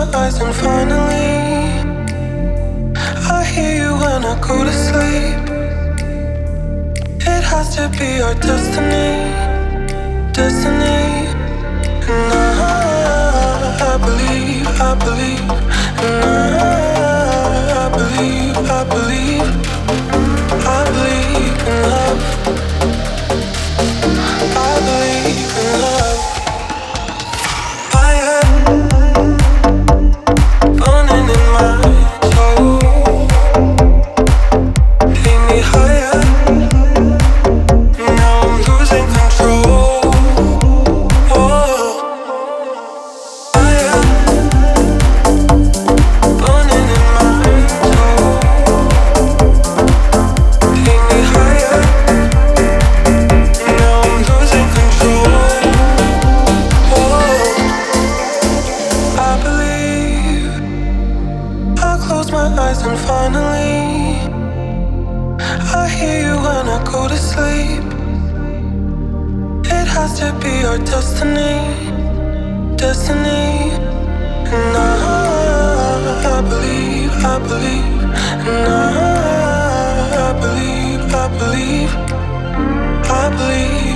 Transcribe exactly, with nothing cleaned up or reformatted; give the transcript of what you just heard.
eyes and finally I hear you when I go to sleep. It has to be our destiny, destiny. And I, I believe, I believe. And I, I believe, I believe. I believe in love. I believe in love. Fire burning in my soul. Take me higher. Now I'm losing control. Oh, fire burning in my soul. Take me higher. Now I'm losing control. Oh, I believe. I close my eyes and finally I hear you when I go to sleep. It has to be our destiny, destiny. And I, I believe, I believe. And I, I believe, I believe. I believe.